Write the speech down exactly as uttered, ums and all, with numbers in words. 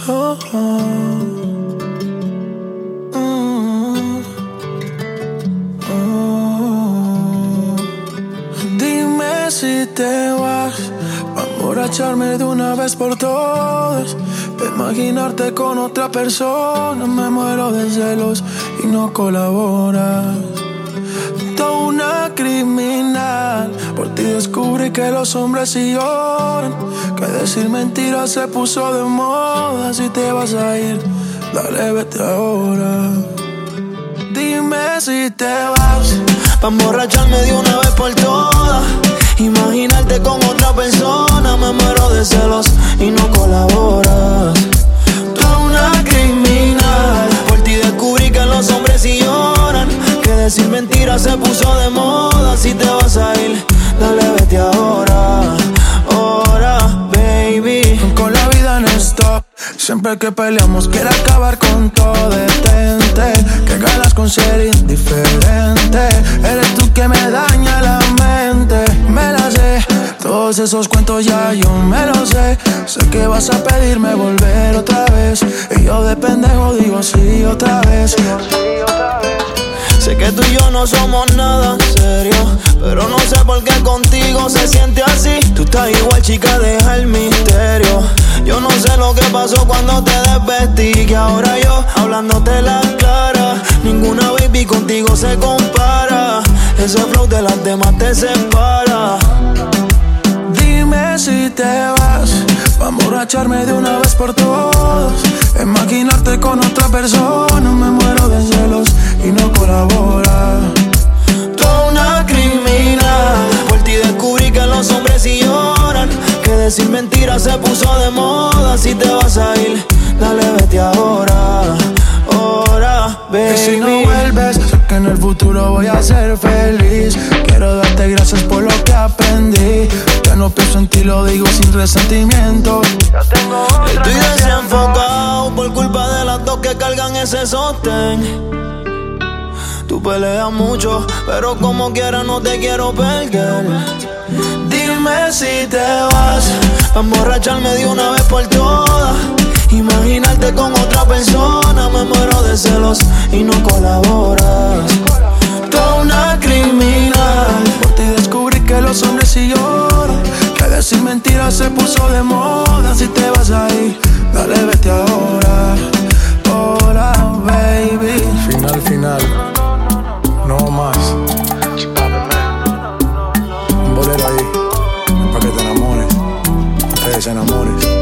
Oh, oh. Mm. Oh. Dime si te vas, pa' emborracharme de una vez por todas. De imaginarte con otra persona, me muero de celos y no colaboras. Toda una criminal, por ti descubrí que los hombres sí lloran, que decir mentiras se puso de moda. Si te vas a ir, dale, vete ahora. Dime si te vas, pa' emborracharme de una vez por todas. Imaginarte con otra persona, me muero de celos y no colaboras. Tú una criminal, por ti descubrí que los hombres sí lloran, que decir mentiras se puso de moda. Si te vas a ir, dale, vete ahora, ahora, baby. Con la vida en stop, siempre que peleamos quiere acabar con todo. Detente, que ganas con ser indiferente. Eres tú que me daña la mente. Me la sé, todos esos cuentos ya yo me los sé. Sé que vas a pedirme volver otra vez, y yo de pendejo digo sí otra vez. Sé que tú y yo no somos nada serio, pero no sé por qué contigo se siente así. Tú estás igual, chica, deja el misterio. Yo no sé lo que pasó cuando te desvestí, que ahora yo hablándote la clara. Ninguna baby contigo se compara, ese flow de las demás te separa. Dime si te vas, pa' emborracharme de una vez por todas. Imaginarte con otra persona, me muero de celos y no colabora. Tú una criminal, por ti descubrí que los hombres sí lloran, que decir mentiras se puso de moda. Si te vas a ir, dale, vete ahora, ahora, baby. Y si no vuelves, sé que en el futuro voy a ser feliz. Quiero darte gracias por lo que aprendí. Ya no pienso en ti, lo digo sin resentimiento. Ya tengo otra. Estoy desenfocado por culpa de las dos que cargan ese sostén. Tú peleas mucho, pero como quiera no te quiero perder. Dime si te vas, pa' emborracharme de una vez por todas. Imaginarte con otra persona, me muero de celos y no colaboras. tú una criminal, por ti descubrí que los hombres sí lloran, que decir mentiras se puso de moda. Si te vas a ir, dale, vete ahora, ahora, baby. Final, final, no más. Un bolero ahí, pa' que te enamores, te desenamores.